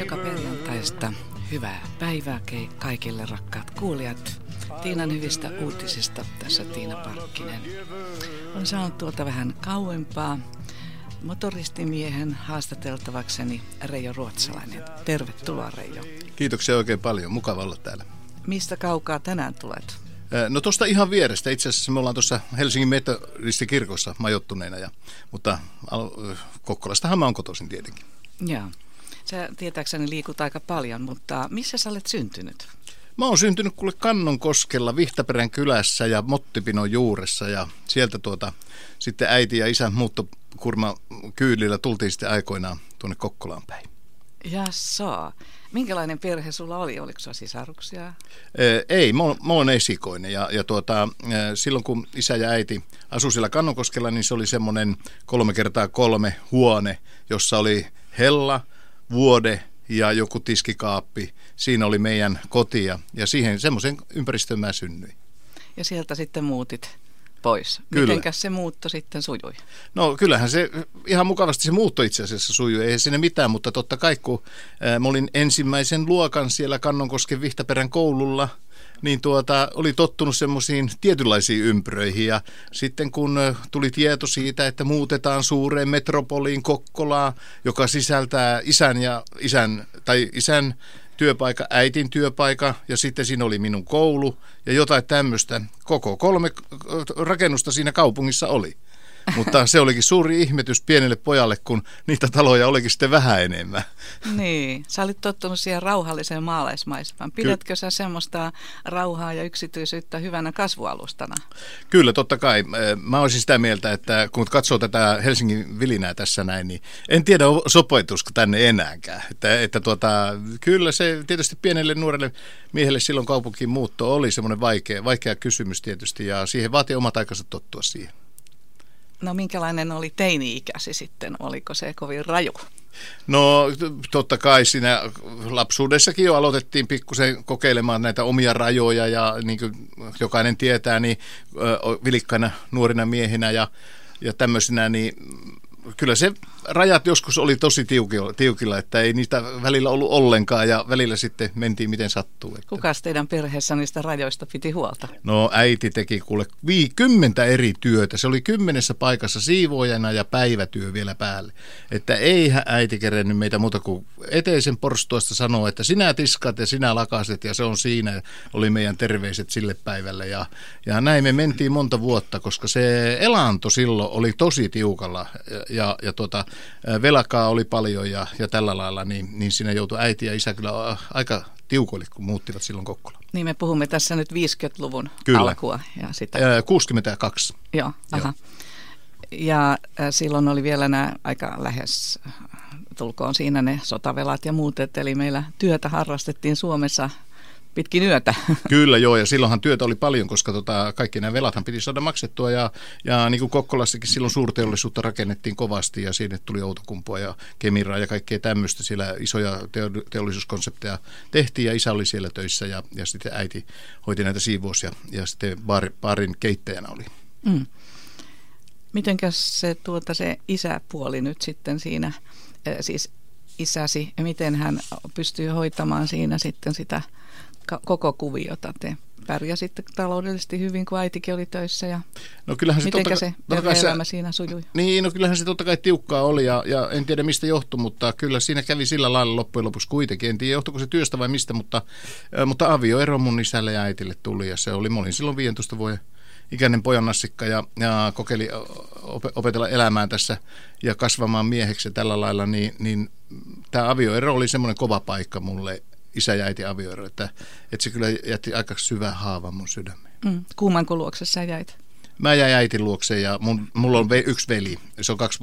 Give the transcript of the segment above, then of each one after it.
Ruokaperjantaista hyvää päivää kaikille rakkaat kuulijat. Tiinan hyvistä uutisista tässä Tiina Parkkinen. Olen saanut tuolta vähän kauempaa motoristimiehen haastateltavakseni Reijo Ruotsalainen. Tervetuloa, Reijo. Kiitoksia oikein paljon. Mukava olla täällä. Mistä kaukaa tänään tulet? No tuosta ihan vierestä. Itse asiassa me ollaan tuossa Helsingin Metodistikirkossa majoittuneena, mutta Kokkolastahan mä oon kotoisin tietenkin. Joo. Sä tietääkseni liikut aika paljon, mutta missä sä olet syntynyt? Mä oon syntynyt kuule Kannonkoskella Vihtaperän kylässä ja Mottipinon juuressa ja sieltä sitten äiti ja isän muuttokurma kyydillä tultiin sitten aikoinaan tuonne Kokkolaan päin. Jassaa. Minkälainen perhe sulla oli? Oliko sulla sisaruksia? Ei, mä oon esikoinen ja silloin kun isä ja äiti asui siellä Kannonkoskella, niin se oli semmoinen 3x3 huone, jossa oli hella, vuode ja joku tiskikaappi. Siinä oli meidän koti ja siihen semmoisen ympäristöön mä synnyin. Ja sieltä sitten muutit pois. Kyllä. Mitenkäs se muutto sitten sujui? No kyllähän se ihan mukavasti se muutto itse asiassa sujui. Ei sinne mitään, mutta totta kai kun mä olin ensimmäisen luokan siellä Kannonkosken Vihtaperän koululla, niin oli tottunut semmoisiin tietynlaisiin ympyröihin ja sitten kun tuli tieto siitä, että muutetaan suureen metropoliin Kokkolaan, joka sisältää isän työpaikka, äitin työpaikka ja sitten siinä oli minun koulu ja jotain tämmöistä. Koko 3 rakennusta siinä kaupungissa oli. Mutta se olikin suuri ihmetys pienelle pojalle, kun niitä taloja olikin sitten vähän enemmän. Niin, sä olit tottunut siihen rauhalliseen maalaismaisemaan. Pidätkö sä semmoista rauhaa ja yksityisyyttä hyvänä kasvualustana? Kyllä, totta kai. Mä olisin sitä mieltä, että kun katsoo tätä Helsingin vilinää tässä näin, niin en tiedä sopoitusko tänne enäänkään. Kyllä se tietysti pienelle nuorelle miehelle silloin kaupunkiin muutto oli semmoinen vaikea kysymys tietysti ja siihen vaatii omat aikansa tottua siihen. No minkälainen oli teini-ikäsi sitten? Oliko se kovin raju? No totta kai siinä lapsuudessakin jo aloitettiin pikkusen kokeilemaan näitä omia rajoja ja niin kuin jokainen tietää, niin vilikkaina nuorina miehinä ja tämmöisinä, niin kyllä se rajat joskus oli tosi tiukilla, että ei niitä välillä ollut ollenkaan ja välillä sitten mentiin miten sattuu. Kukas teidän perheessä niistä rajoista piti huolta? No äiti teki kuule 10 eri työtä. Se oli 10 paikassa siivoojana ja päivätyö vielä päälle. Että eihän äiti kerennyt meitä muuta kuin eteisen porstuasta sanoa, että sinä tiskat ja sinä lakaset ja se on siinä. Oli meidän terveiset sille päivälle ja näin me mentiin monta vuotta, koska se elanto silloin oli tosi tiukalla ja velkaa oli paljon ja tällä lailla, niin siinä joutui äiti ja isä kyllä aika tiukoille, kun muuttivat silloin Kokkolaan. Niin me puhumme tässä nyt 50-luvun kyllä. Alkua. Ja sitä. 62. Joo, aha. Ja silloin oli vielä nämä aika lähes, tulkoon siinä ne sotavelat ja muut, eli meillä työtä harrastettiin Suomessa pitkin yötä. Kyllä joo, ja silloinhan työtä oli paljon, koska kaikki nämä velathan piti saada maksettua, ja niin kuin Kokkolassakin silloin suurteollisuutta rakennettiin kovasti, ja sinne tuli Outokumpoa ja Kemiraa ja kaikkea tämmöistä, siellä isoja teollisuuskonsepteja tehtiin, ja isä oli siellä töissä, ja sitten äiti hoiti näitä siivous, ja sitten baarin keittäjänä oli. Mm. Mitenkäs se isäpuoli nyt sitten siinä, siis isäsi, ja miten hän pystyy hoitamaan siinä sitten sitä koko kuviota? Te pärjäsitte taloudellisesti hyvin, kun äitikin oli töissä ja no kyllähän se elämä siinä sujui? Niin, no kyllähän se totta kai tiukkaa oli ja en tiedä mistä johtui, mutta kyllä siinä kävi sillä lailla loppujen lopuksi kuitenkin. En tiedä johtuiko se työstä vai mistä, mutta avioero mun isälle ja äitille tuli ja se oli, mä olin silloin 15 vuoden ikäinen pojannassikka ja kokeili opetella elämään tässä ja kasvamaan mieheksi ja tällä lailla, niin tämä avioero oli semmoinen kova paikka mulle, isä ja äiti avioero, että se kyllä jätti aika syvän haavan mun sydämeen. Kummanko luokse sä jäit? Mä jäin äitin luokse ja mulla on yksi veli. Se on 2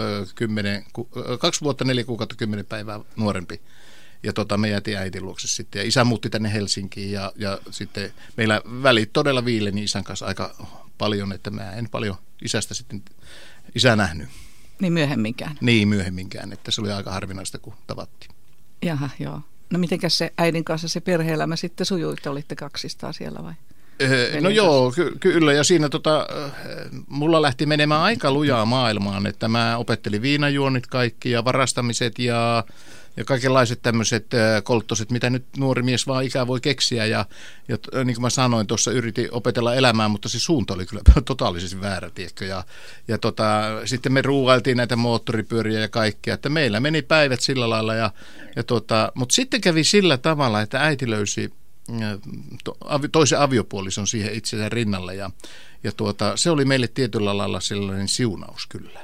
vuotta 4 kuukautta 10 päivää nuorempi. Ja me jäätiin äitin luokse sitten. Ja isä muutti tänne Helsinkiin ja sitten meillä välit todella viileni isän kanssa aika paljon, että mä en paljon isästä sitten isää nähnyt. Niin myöhemminkään? Niin myöhemminkään, että se oli aika harvinaista kun tavattiin. Jaha, joo. No mitenkäs se äidin kanssa se perhe-elämä sitten sujui, että olitte kaksistaan siellä vai? No joo, kyllä. Ja siinä mulla lähti menemään aika lujaa maailmaan, että mä opettelin viinajuonnit kaikki ja varastamiset ja kaikenlaiset tämmöiset kolttoset, mitä nyt nuori mies vaan ikään voi keksiä. Ja niin kuin mä sanoin, tuossa yritin opetella elämään, mutta se suunta oli kyllä totaalisesti väärä, tiedätkö. Ja sitten me ruuailtiin näitä moottoripyöriä ja kaikkea, että meillä meni päivät sillä lailla. Mutta sitten kävi sillä tavalla, että äiti löysi toisen aviopuolison siihen itsensä rinnalle ja se oli meille tietyllä lailla sellainen siunaus kyllä.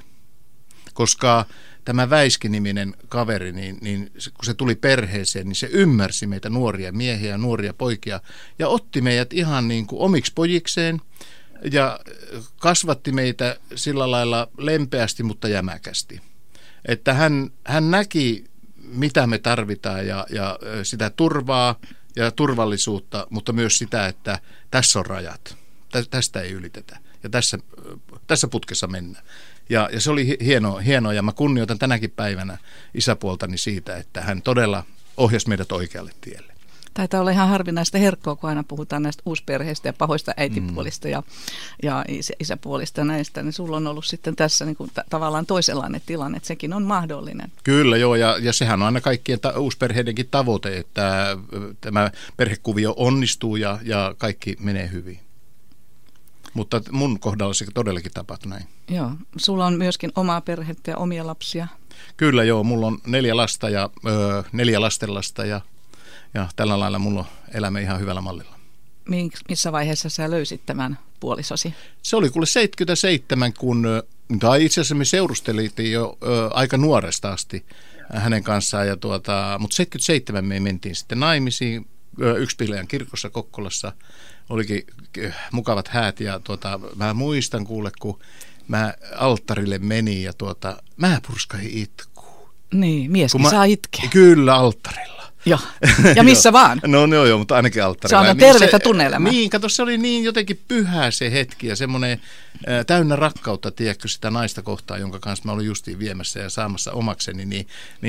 Koska tämä Väiski-niminen kaveri, niin kun se tuli perheeseen, niin se ymmärsi meitä nuoria miehiä ja nuoria poikia ja otti meidät ihan niin kuin omiksi pojikseen ja kasvatti meitä sillä lailla lempeästi, mutta jämäkästi. Että hän näki, mitä me tarvitaan ja sitä turvaa ja turvallisuutta, mutta myös sitä, että tässä on rajat, tästä ei ylitetä ja tässä putkessa mennään. Ja se oli hienoa ja mä kunnioitan tänäkin päivänä isäpuoltani siitä, että hän todella ohjasi meidät oikealle tielle. Taitaa olla ihan harvinaista herkkoa, kun aina puhutaan näistä uusperheistä ja pahoista äitipuolista ja isäpuolista näistä, niin sulla on ollut sitten tässä niin kuin tavallaan toisenlainen tilanne, että sekin on mahdollinen. Kyllä joo, ja sehän on aina kaikkien uusperheidenkin tavoite, että tämä perhekuvio onnistuu ja kaikki menee hyvin. Mutta mun kohdalla se todellakin tapahtui näin. Joo, sulla on myöskin omaa perhettä ja omia lapsia. Kyllä joo, mulla on 4 lasta ja 4 lastenlasta ja tällä lailla mulla on elämä ihan hyvällä mallilla. Missä vaiheessa sä löysit tämän puolisosi? Se oli kuule 77, tai itse asiassa me seurustelitiin jo aika nuoresta asti hänen kanssaan, mutta 77 me mentiin sitten naimisiin Yksipihlajan kirkossa Kokkolassa. Olikin mukavat häät ja mä muistan kuule, kun mä alttarille menin ja mä purskahin itkuun. Niin, mieskin saa itkeä. Kyllä, alttarilla. Joo, ja missä vaan. No joo, mutta ainakin alttarilla. Se on tervettä tunnelmaa. Niin, kato, se oli niin jotenkin pyhä se hetki ja semmoinen täynnä rakkautta, tiedätkö, sitä naista kohtaan, jonka kanssa mä olin justiin viemässä ja saamassa omakseni, niin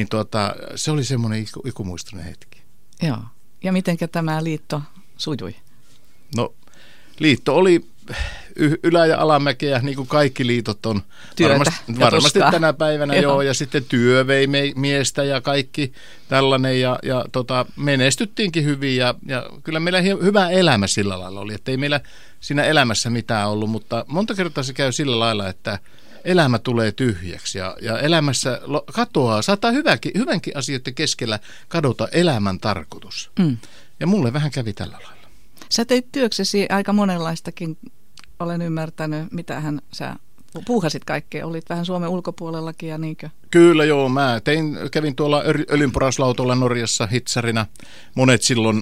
se oli semmoinen ikumuistoinen hetki. Joo, ja mitenkä tämä liitto sujui? No, liitto oli ylä- ja alamäkeä, niin kuin kaikki liitot on. Varmasti tänä päivänä joo, ja sitten työ vei miestä ja kaikki tällainen, ja menestyttiinkin hyvin, ja kyllä meillä hyvä elämä sillä lailla oli, että ei meillä siinä elämässä mitään ollut, mutta monta kertaa se käy sillä lailla, että elämä tulee tyhjäksi, ja elämässä katoaa, saattaa hyvänkin asioiden keskellä kadota elämän tarkoitus. Ja mulle vähän kävi tällä lailla. Sä teit työksesi aika monenlaistakin, olen ymmärtänyt, mitähän sä puuhasit kaikkea. Olit vähän Suomen ulkopuolellakin ja niinkö? Kyllä joo, kävin tuolla öljynporauslautolla Norjassa hitsarina. Monet silloin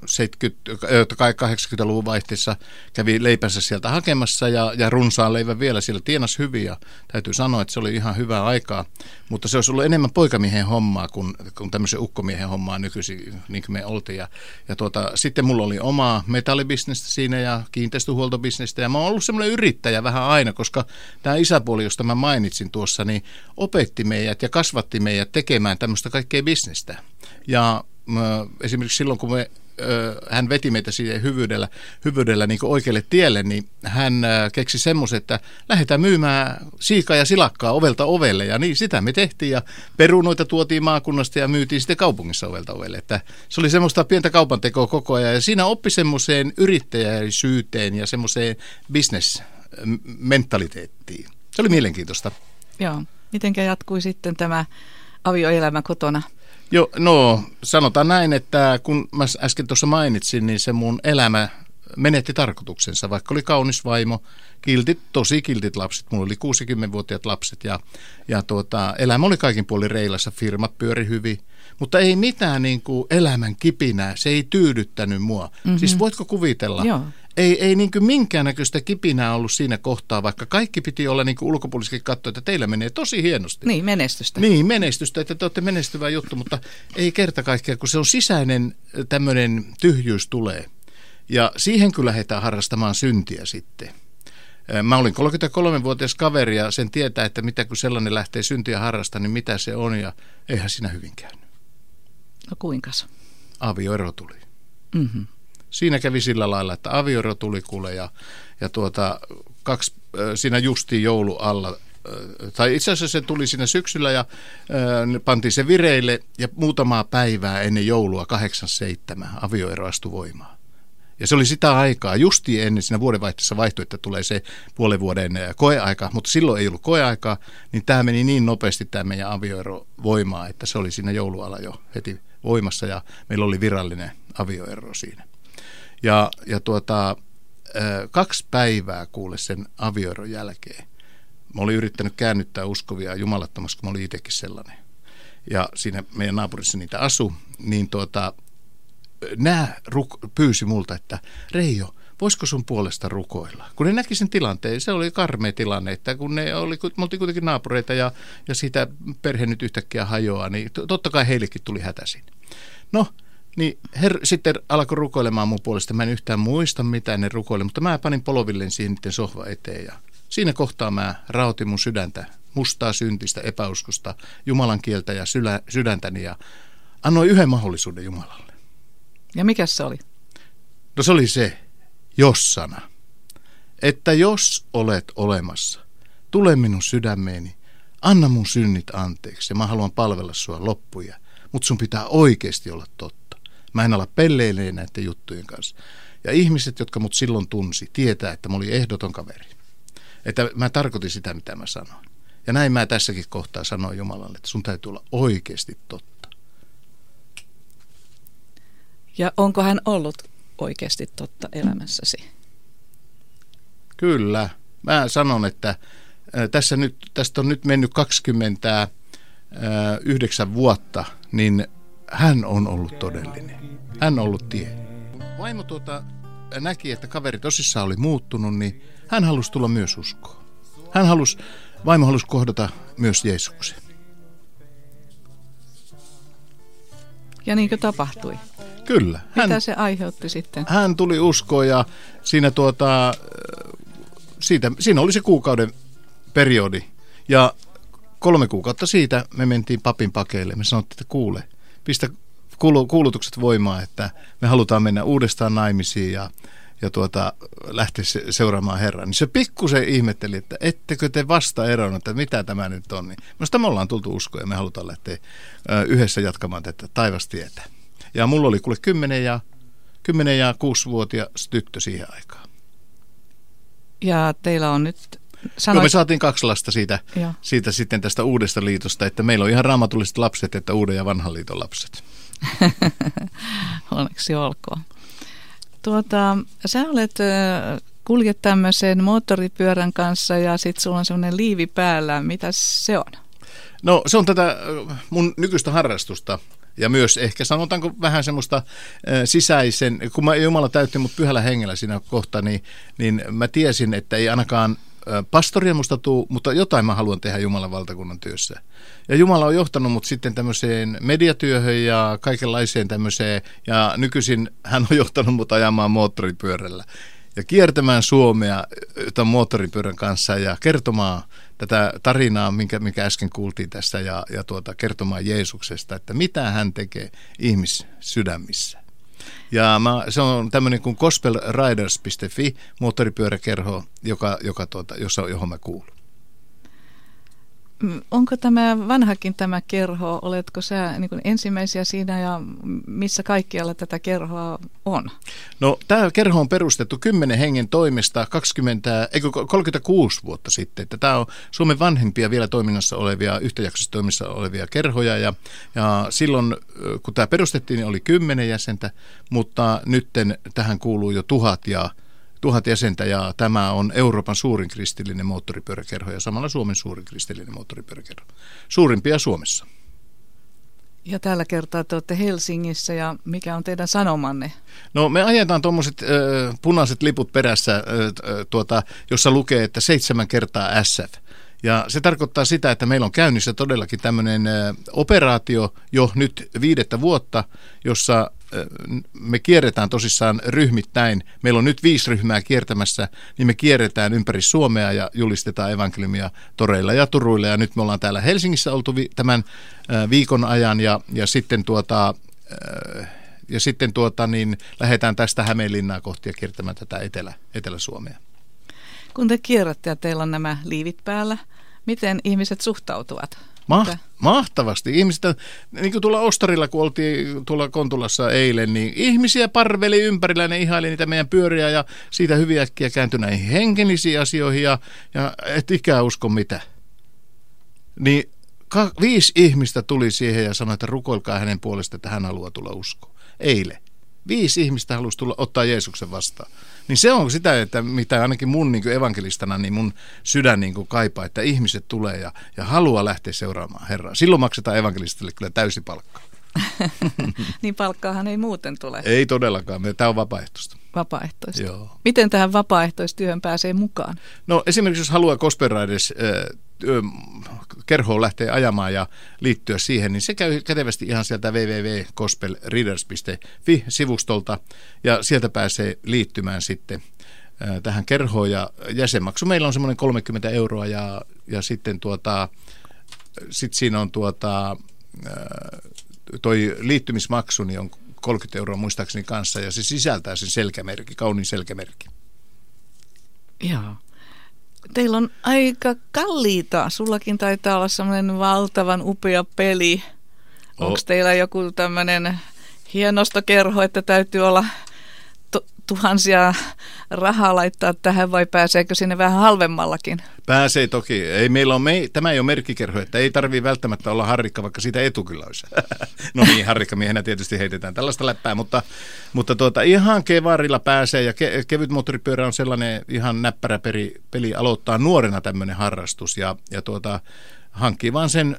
80-luvun vaihteessa kävi leipänsä sieltä hakemassa ja runsaan leivän vielä siellä tienas hyvin. Ja täytyy sanoa, että se oli ihan hyvää aikaa, mutta se olisi ollut enemmän poikamiehen hommaa kuin tämmöisen ukkomiehen hommaa nykyisin, niin kuin me oltiin. Ja sitten mulla oli omaa metallibisnestä siinä ja kiinteistöhuoltobisnestä ja mä oon ollut semmoinen yrittäjä vähän aina, koska tämä isäpuoli, josta mä mainitsin tuossa, niin opetti meidät ja kasvatti meidät tekemään tämmöistä kaikkea bisnestä. Ja esimerkiksi silloin, kun hän veti meitä siihen hyvyydellä niin kuin oikealle tielle, niin hän keksi semmoisen, että lähdetään myymään siikaa ja silakkaa ovelta ovelle. Ja niin sitä me tehtiin ja perunoita tuotiin maakunnasta ja myytiin sitten kaupungissa ovelta ovelle. Että se oli semmoista pientä kaupantekoa koko ajan ja siinä oppi semmoiseen yrittäjäisyyteen ja semmoiseen business-mentaliteettiin. Se oli mielenkiintoista. Joo. Mitenkä jatkui sitten tämä avioelämä kotona? Joo, no sanotaan näin, että kun mä äsken tuossa mainitsin, niin se mun elämä menetti tarkoituksensa, vaikka oli kaunis vaimo, tosi kiltit lapset, mulla oli 60-vuotiaat lapset ja elämä oli kaikin puolin reilassa, firmat pyöri hyvin, mutta ei mitään niin kuin elämän kipinää, se ei tyydyttänyt mua. Siis voitko kuvitella? Joo. Ei niin kuin minkäännäköistä kipinää ollut siinä kohtaa, vaikka kaikki piti olla niin kuin ulkopuolisesti katsoa, että teillä menee tosi hienosti. Niin, menestystä. Niin, menestystä, että te olette menestyvä juttu, mutta ei kerta kaikkiaan, kun se on sisäinen tämmöinen tyhjyys tulee. Ja siihen kyllä lähdetään harrastamaan syntiä sitten. Mä olin 33-vuotias kaveri ja sen tietää, että mitä kun sellainen lähtee syntiä harrastamaan, niin mitä se on ja eihän siinä hyvin käynyt. No kuinkas? Avioero tuli. Mm-hmm. Siinä kävi sillä lailla, että avioero tuli kuule ja siinä justiin joulu alla, tai itse asiassa se tuli siinä syksyllä ja pantiin se vireille ja muutamaa päivää ennen joulua 8.7. avioero astui voimaan. Ja se oli sitä aikaa, justiin ennen siinä vuodenvaihteessa vaihtui, että tulee se puolen vuoden koeaika, mutta silloin ei ollut koeaikaa, niin tämä meni niin nopeasti tämä meidän avioero voimaan, että se oli siinä joulualla jo heti voimassa ja meillä oli virallinen avioero siinä. Ja 2 päivää kuule sen avioeron jälkeen. Mä olin yrittänyt käännyttää uskovia jumalattomasti, kun mä olin itsekin sellainen. Ja siinä meidän naapurissa niitä asui, niin nämä pyysi multa, että Reijo, voisiko sun puolesta rukoilla? Kun ne näki sen tilanteen, se oli karmea tilanne, että kun me oltiin kuitenkin naapureita ja siitä perhe nyt yhtäkkiä hajoaa, niin totta kai heillekin tuli hätäisin. No, niin sitten alkoi rukoilemaan mun puolesta. Mä en yhtään muista, mitä ne rukoili, mutta mä panin polvilleen siihen niiden sohva eteen ja siinä kohtaa mä raotin mun sydäntä, mustaa syntistä, epäuskosta, Jumalan kieltä ja sydäntäni ja annoin yhden mahdollisuuden Jumalalle. Ja mikä se oli? No se oli se jos-sana, että jos olet olemassa, tule minun sydämeeni, anna mun synnit anteeksi ja mä haluan palvella sua loppuja, mutta sun pitää oikeasti olla totta. Mä en ala pelleilee näiden juttujen kanssa. Ja ihmiset, jotka mut silloin tunsi, tietää, että mä olin ehdoton kaveri. Että mä tarkoitin sitä, mitä mä sanoin. Ja näin mä tässäkin kohtaa sanoin Jumalalle, että sun täytyy olla oikeasti totta. Ja onko hän ollut oikeasti totta elämässäsi? Kyllä. Mä sanon, että tästä on nyt mennyt 29 vuotta, niin hän on ollut todellinen. Hän on ollut tie. Vaimo näki, että kaveri tosissaan oli muuttunut, niin hän halusi tulla myös uskoon. Vaimo halusi kohdata myös Jeesuksen. Ja niinkö tapahtui? Kyllä. Mitä se aiheutti sitten? Hän tuli uskoon ja siinä, siinä oli se kuukauden periodi. Ja 3 kuukautta siitä me mentiin papin pakeille. Me sanottiin, että kuule, pistä kuulutukset voimaan, että me halutaan mennä uudestaan naimisiin ja lähteä seuraamaan Herran. Niin se pikkusen ihmetteli, että ettekö te vasta eronnut, että mitä tämä nyt on. Niin minusta me ollaan tultu uskoon ja me halutaan lähteä yhdessä jatkamaan tätä taivastietä. Ja mulla oli kuule 10 ja 6-vuotias tyttö siihen aikaan. Ja teillä on nyt... Me saatiin 2 lasta siitä sitten tästä uudesta liitosta, että meillä on ihan raamatulliset lapset, että uuden ja vanhan liiton lapset. Onneksi olkoon. Sä kuljet tämmöisen moottoripyörän kanssa ja sit sulla on semmoinen liivi päällä. Mitäs se on? No se on tätä mun nykyistä harrastusta ja myös ehkä sanotaanko vähän semmoista sisäisen, kun Jumala täytti mut pyhällä hengellä siinä kohtaa, niin mä tiesin, että ei ainakaan pastoria musta tuu, mutta jotain mä haluan tehdä Jumalan valtakunnan työssä. Ja Jumala on johtanut mut sitten tämmöiseen mediatyöhön ja kaikenlaiseen tämmöiseen, ja nykyisin hän on johtanut mut ajamaan moottoripyörällä ja kiertämään Suomea tämän moottoripyörän kanssa ja kertomaan tätä tarinaa, mikä äsken kuultiin tässä, ja kertomaan Jeesuksesta, että mitä hän tekee ihmissydämissä. Ja se on tämmöinen kuin gospelriders.fi, moottoripyöräkerho, johon mä kuulun. Onko tämä vanhakin tämä kerho? Oletko sä niin kuin ensimmäisiä siinä ja missä kaikkialla tätä kerhoa on? No tämä kerho on perustettu 10 hengen toimesta 36 vuotta sitten. Että tämä on Suomen vanhimpia vielä toiminnassa olevia, yhtäjaksoisissa toiminnassa olevia kerhoja. Ja silloin kun tämä perustettiin, niin oli 10 jäsentä, mutta nytten tähän kuuluu jo 1000 jäsentä ja tämä on Euroopan suurin kristillinen moottoripyöräkerho ja samalla Suomen suurin kristillinen moottoripyöräkerho. Suurimpia Suomessa. Ja tällä kertaa te olette Helsingissä ja mikä on teidän sanomanne? No me ajetaan tuommoiset punaiset liput perässä, jossa lukee, että 7 kertaa SF. Ja se tarkoittaa sitä, että meillä on käynnissä todellakin tämmöinen operaatio jo nyt 5. vuotta, jossa me kierretään tosissaan ryhmittäin. Meillä on nyt 5 ryhmää kiertämässä, niin me kierretään ympäri Suomea ja julistetaan evankeliumia toreilla ja turuilla. Ja nyt me ollaan täällä Helsingissä oltu tämän viikon ajan ja sitten ja sitten lähdetään tästä Hämeenlinnaa kohti ja kiertämään tätä Etelä-Suomea. Kun te kierrätte ja teillä on nämä liivit päällä, miten ihmiset suhtautuvat? Mahtavasti. Ihmiset, niin kuin tuolla Ostarilla, kun oltiin tuolla Kontulassa eilen, niin ihmisiä parveli ympärillä, ne ihaili niitä meidän pyöriä ja siitä hyvin äkkiä kääntyi näihin henkilisiin asioihin ja et ikään usko mitä. Niin 5 ihmistä tuli siihen ja sanoi, että rukoilkaa hänen puolestaan, että hän haluaa tulla uskoon. Eilen. 5 ihmistä halusi ottaa Jeesuksen vastaan. Niin se on sitä, että mitä ainakin mun niin kuin evankelistana, niin mun sydän niin kuin kaipaa, että ihmiset tulee ja haluaa lähteä seuraamaan Herraa. Silloin maksetaan evankelistille kyllä täysi palkka. Niin palkkaahan ei muuten tule. Ei todellakaan, tämä on vapaaehtoista. Vapaaehtoista. Joo. Miten tähän vapaaehtoistyöhön pääsee mukaan? No esimerkiksi jos haluaa Gospel Riders kerhoon lähteä ajamaan ja liittyä siihen, niin se käy kätevästi ihan sieltä www.gospelriders.fi-sivustolta ja sieltä pääsee liittymään sitten tähän kerhoon ja jäsenmaksu. Meillä on semmoinen 30 € ja sitten sit siinä on toi liittymismaksu niin on 30 € muistaakseni kanssa ja se sisältää sen selkämerkki, kauniin selkämerkki. Joo. Teillä on aika kalliita. Sullakin taitaa olla semmoinen valtavan upea peli. Onko teillä joku tämmöinen hienostokerho, että täytyy olla tuhansia rahaa laittaa tähän vai pääseekö sinne vähän halvemmallakin? Pääsee toki. Ei, tämä ei ole merkkikerho, että ei tarvitse välttämättä olla harrikka, vaikka siitä etu kyllä olisi. No niin, harrikkamiehenä tietysti heitetään tällaista läppää, mutta ihan kevarilla pääsee ja kevyt moottoripyörä on sellainen ihan näppärä peli aloittaa nuorena tämmöinen harrastus ja hankkii vaan sen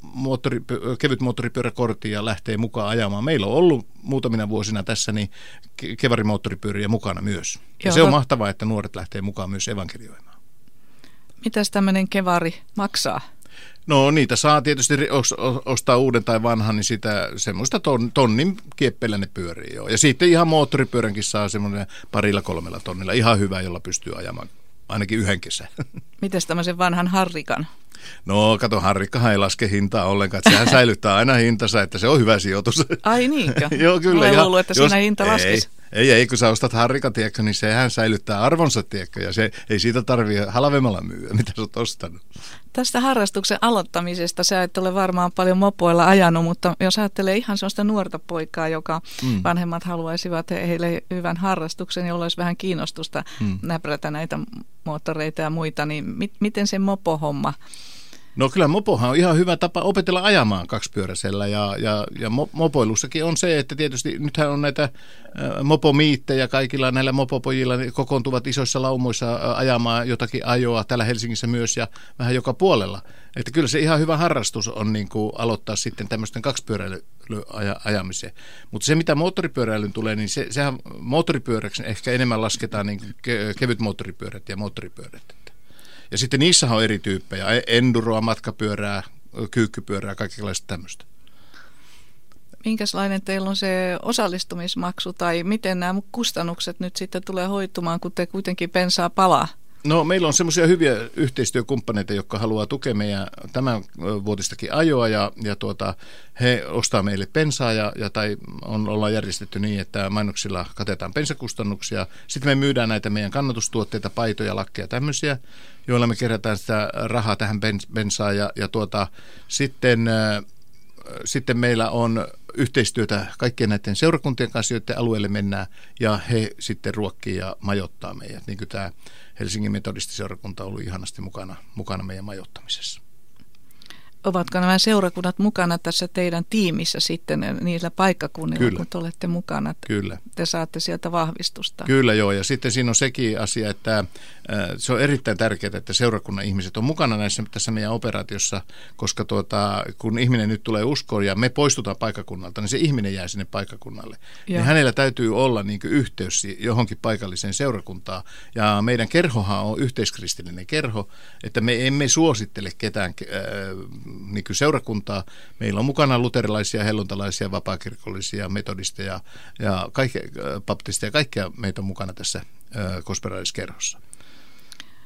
kevyt moottoripyöräkortin ja lähtee mukaan ajamaan. Meillä on ollut muutamina vuosina tässä niin kevarimoottoripyöriä mukana myös. Ja se on mahtavaa, että nuoret lähtee mukaan myös evankelioimaan. Mitäs tämmöinen kevari maksaa? No niitä saa tietysti ostaa uuden tai vanhan, niin sitä semmoista tonnin kieppeillä ne pyörii. Joo. Ja sitten ihan moottoripyöränkin saa semmoinen 2-3 tonnilla. Ihan hyvä, jolla pystyy ajamaan ainakin yhden kesän. Mitäs tämmöisen vanhan harrikan? No kato, harrikkahan ei laske hintaa ollenkaan, että sehän säilyttää aina hintansa, että se on hyvä sijoitus. Ai niinkö? Joo, kyllä. Olen luullut, että siinä hinta laskisi. Ei, kun sä ostat harrikan, tiedätkö, niin sehän säilyttää arvonsa, tiedätkö, ja ei siitä tarvitse halvemmalla myyä, mitä sä oot ostanut. Tästä harrastuksen aloittamisesta sä et ole varmaan paljon mopoilla ajanut, mutta jos ajattelee ihan sellaista nuorta poikaa, joka vanhemmat haluaisivat heille hyvän harrastuksen, jolla olisi vähän kiinnostusta näprätä näitä moottoreita ja muita, niin miten se mopohomma? No kyllä mopohan on ihan hyvä tapa opetella ajamaan kaksipyöräisellä ja mopoilussakin on se, että tietysti nythän on näitä mopomiittejä kaikilla näillä mopopojilla, ne kokoontuvat isoissa laumoissa ajamaan jotakin ajoa täällä Helsingissä myös ja vähän joka puolella. Että kyllä se ihan hyvä harrastus on niin kuin aloittaa sitten tämmöisten kaksipyöräilyajamiseen. Mutta se mitä moottoripyöräilyn tulee, niin sehän moottoripyöräksi ehkä enemmän lasketaan niin kevyt moottoripyörät ja moottoripyörät. Ja sitten niissä on eri tyyppejä, enduroa, matkapyörää, kyykkypyörää, kaikenlaista tämmöistä. Minkälainen teillä on se osallistumismaksu tai miten nämä kustannukset nyt sitten tulee hoitumaan, kun te kuitenkin bensaa palaa? No meillä on semmoisia hyviä yhteistyökumppaneita, jotka haluaa tukea meidän tämän vuotistakin ajoa ja he ostaa meille bensaa tai ollaan järjestetty niin, että mainoksilla katetaan bensakustannuksia. Sitten me myydään näitä meidän kannatustuotteita, paitoja, lakkeja tämmöisiä, joilla me kerätään sitä rahaa tähän bensaan ja sitten meillä on yhteistyötä kaikkien näiden seurakuntien kanssa, joiden alueelle mennään ja he sitten ruokkii ja majoittaa meidät, niin kuin tämä Helsingin metodistiseurakunta on ollut ihanasti mukana meidän majoittamisessa. Ovatko nämä seurakunnat mukana tässä teidän tiimissä sitten niillä paikkakunnilla, Kyllä. kun te olette mukana? Kyllä. Te saatte sieltä vahvistusta. Kyllä joo, ja sitten siinä on sekin asia, että se on erittäin tärkeää, että seurakunnan ihmiset on mukana tässä meidän operaatiossa, koska kun ihminen nyt tulee uskoon ja me poistutaan paikkakunnalta, niin se ihminen jää sinne paikkakunnalle. Niin hänellä täytyy olla niin kuin yhteys johonkin paikalliseen seurakuntaan, ja meidän kerhohan on yhteiskristillinen kerho, että me emme suosittele ketään niin kuin seurakuntaa. Meillä on mukana luterilaisia, helluntalaisia, vapaakirkollisia, metodisteja ja baptisteja, kaikkia meitä on mukana tässä Gospel Riders-kerhossa.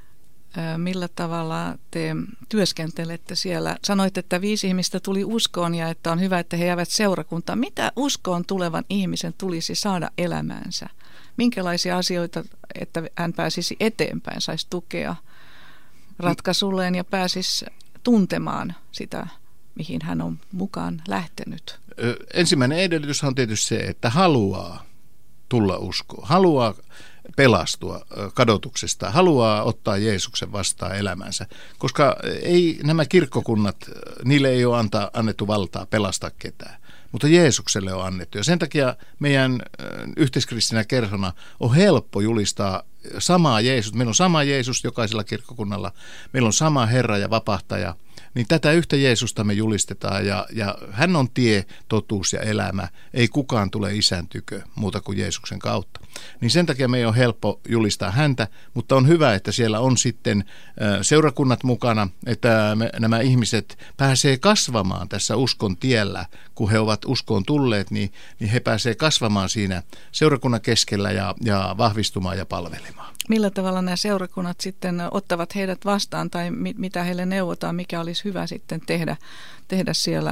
Millä tavalla te työskentelette siellä? Sanoit, että 5 ihmistä tuli uskoon ja että on hyvä, että he jäävät seurakuntaan. Mitä uskoon tulevan ihmisen tulisi saada elämäänsä? Minkälaisia asioita, että hän pääsisi eteenpäin, saisi tukea ratkaisulleen ja pääsisi tuntemaan sitä, mihin hän on mukaan lähtenyt? Ensimmäinen edellytys on tietysti se, että haluaa tulla uskoon, haluaa pelastua kadotuksesta, haluaa ottaa Jeesuksen vastaan elämänsä, koska ei nämä kirkkokunnat, niille ei ole annettu valtaa pelastaa ketään, mutta Jeesukselle on annettu. Ja sen takia meidän yhteiskristinä kerhona on helppo julistaa samaa Jeesus. Meillä on sama Jeesus jokaisella kirkkokunnalla, meillä on sama Herra ja vapahtaja, niin tätä yhtä Jeesusta me julistetaan ja hän on tie, totuus ja elämä. Ei kukaan tule Isän tykö muuta kuin Jeesuksen kautta. Niin sen takia meidän on helppo julistaa häntä, mutta on hyvä, että siellä on sitten seurakunnat mukana, että nämä ihmiset pääsee kasvamaan tässä uskon tiellä, kun he ovat uskoon tulleet, niin he pääsee kasvamaan siinä seurakunnan keskellä ja vahvistumaan ja palvelemaan. Millä tavalla nämä seurakunnat sitten ottavat heidät vastaan tai mitä heille neuvotaan, mikä olisi hyvä sitten tehdä siellä?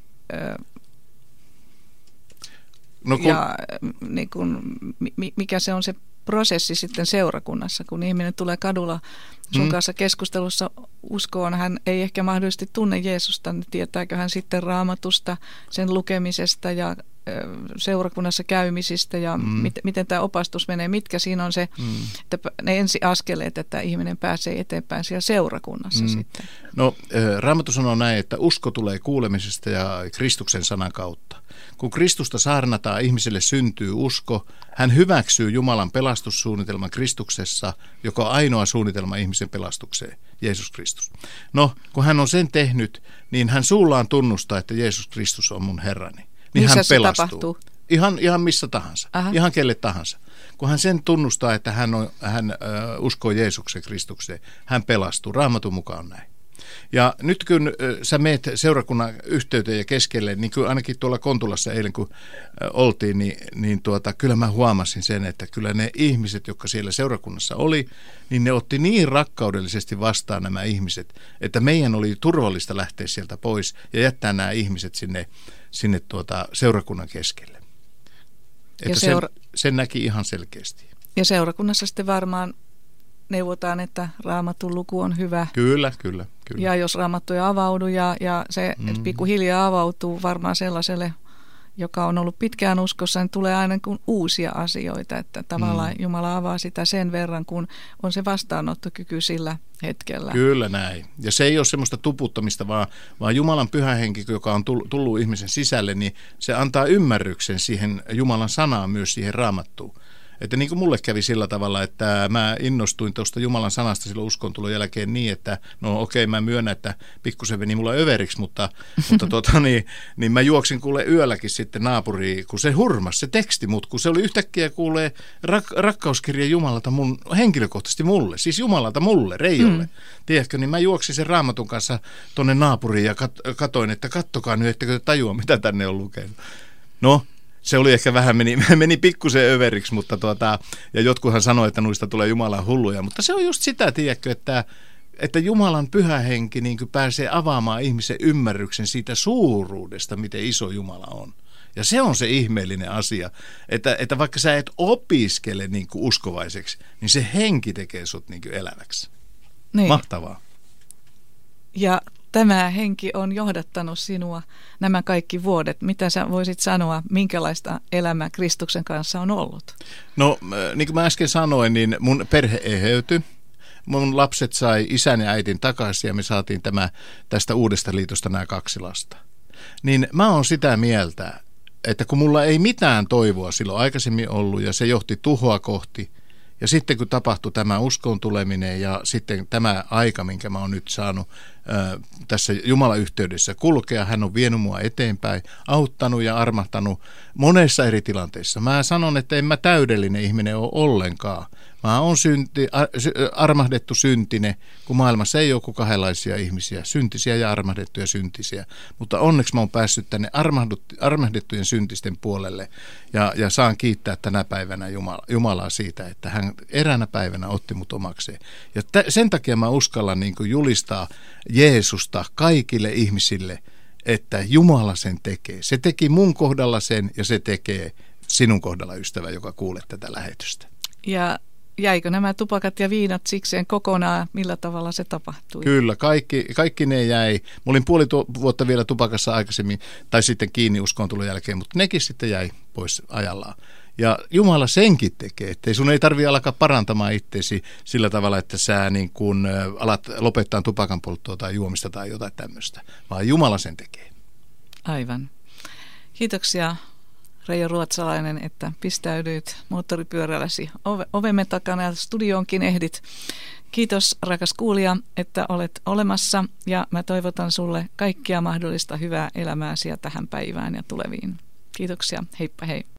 Ja niin kun, mikä se on se prosessi sitten seurakunnassa, kun ihminen tulee kadulla sun kanssa keskustelussa uskoon, hän ei ehkä mahdollisesti tunne Jeesusta, niin tietääkö hän sitten Raamatusta, sen lukemisesta ja seurakunnassa käymisistä ja miten tämä opastus menee, mitkä siinä on se, että ne ensiaskeleet, että ihminen pääsee eteenpäin siellä seurakunnassa sitten. No Raamattu sanoo näin, että usko tulee kuulemisesta ja Kristuksen sanan kautta. Kun Kristusta saarnataan, ihmiselle syntyy usko, hän hyväksyy Jumalan pelastussuunnitelman Kristuksessa, joka on ainoa suunnitelma ihmisen pelastukseen, Jeesus Kristus. No, kun hän on sen tehnyt, niin hän suullaan tunnustaa, että Jeesus Kristus on mun Herrani. Niin missä hän se pelastuu. Tapahtuu? Ihan missä tahansa, ihan kelle tahansa. Kun hän sen tunnustaa, että hän uskoo Jeesuksen Kristukseen, hän pelastuu. Raamatun mukaan näin. Ja nyt kun sä meet seurakunnan yhteyteen ja keskelle, niin kuin ainakin tuolla Kontulassa eilen kun oltiin, niin kyllä mä huomasin sen, että kyllä ne ihmiset, jotka siellä seurakunnassa oli, niin ne otti niin rakkaudellisesti vastaan nämä ihmiset, että meidän oli turvallista lähteä sieltä pois ja jättää nämä ihmiset sinne seurakunnan keskelle. Että sen näki ihan selkeästi. Ja seurakunnassa sitten varmaan neuvotaan, että Raamatun luku on hyvä. Kyllä. Ja jos Raamattu ei avaudu ja se pikkuhiljaa avautuu varmaan sellaiselle, joka on ollut pitkään uskossa, niin tulee aina kuin uusia asioita, että tavallaan Jumala avaa sitä sen verran, kun on se vastaanottokyky sillä hetkellä. Kyllä näin. Ja se ei ole semmoista tuputtamista, vaan Jumalan pyhä henki, joka on tullut ihmisen sisälle, niin se antaa ymmärryksen siihen Jumalan sanaan, myös siihen Raamattuun. Että niin kuin mulle kävi sillä tavalla, että mä innostuin tuosta Jumalan sanasta silloin uskontulon jälkeen niin, että no okei, mä myönnän, että pikkusen meni mulla överiksi, mutta niin mä juoksin kuule yölläkin sitten naapuriin, kun se hurmas se teksti, mutta kun se oli yhtäkkiä kuulee rakkauskirja Jumalalta henkilökohtaisesti mulle, siis Jumalalta mulle, Reijolle. Tiedätkö, niin mä juoksin sen Raamatun kanssa tonne naapuriin ja katoin, että kattokaa nyt, ettekö te tajua, mitä tänne on lukenut. No. Se oli ehkä vähän, meni pikkusen överiksi, mutta ja jotkuhan sanoi, että noista tulee Jumalan hulluja, mutta se on just sitä, tiedätkö, että Jumalan pyhä henki niin pääsee avaamaan ihmisen ymmärryksen siitä suuruudesta, miten iso Jumala on. Ja se on se ihmeellinen asia, että vaikka sä et opiskele niin kuin uskovaiseksi, niin se henki tekee sut niin kuin eläväksi. Niin. Mahtavaa. Ja tämä henki on johdattanut sinua nämä kaikki vuodet. Mitä sä voisit sanoa, minkälaista elämää Kristuksen kanssa on ollut? No, niin kuin mä äsken sanoin, niin mun perhe eheytyi. Mun lapset sai isän ja äitin takaisin ja me saatiin tästä uudesta liitosta nämä 2 lasta. Niin mä oon sitä mieltä, että kun mulla ei mitään toivoa silloin aikaisemmin ollut ja se johti tuhoa kohti, ja sitten kun tapahtui tämä uskoon tuleminen ja sitten tämä aika, minkä mä oon nyt saanut tässä Jumalan yhteydessä kulkea, hän on vienyt mua eteenpäin, auttanut ja armahtanut monessa eri tilanteissa. Mä sanon, että en mä täydellinen ihminen ole ollenkaan, Mä oon armahdettu syntinen, kun maailmassa ei ole kuin kahdenlaisia ihmisiä, syntisiä ja armahdettuja syntisiä. Mutta onneksi mä oon päässyt tänne armahdettujen syntisten puolelle ja saan kiittää tänä päivänä Jumalaa siitä, että hän eräänä päivänä otti mut omakseen. Ja sen takia mä uskallan niin kuin julistaa Jeesusta kaikille ihmisille, että Jumala sen tekee. Se teki mun kohdalla sen ja se tekee sinun kohdalla, ystävä, joka kuulet tätä lähetystä. Ja jäikö nämä tupakat ja viinat sikseen kokonaan? Millä tavalla se tapahtui? Kyllä, kaikki ne jäi. Mä olin puoli vuotta vielä tupakassa aikaisemmin, tai sitten kiinni uskontulon jälkeen, mutta nekin sitten jäi pois ajallaan. Ja Jumala senkin tekee, että sun ei tarvitse alkaa parantamaan itseesi sillä tavalla, että sä niin kun alat lopettaa tupakan polttoa tai juomista tai jotain tämmöistä, vaan Jumala sen tekee. Aivan. Kiitoksia Reijo Ruotsalainen, että pistäydyit moottoripyörälläsi ovemme takana ja studioonkin ehdit. Kiitos rakas kuulija, että olet olemassa ja mä toivotan sulle kaikkia mahdollista hyvää elämääsi ja tähän päivään ja tuleviin. Kiitoksia, heippa hei.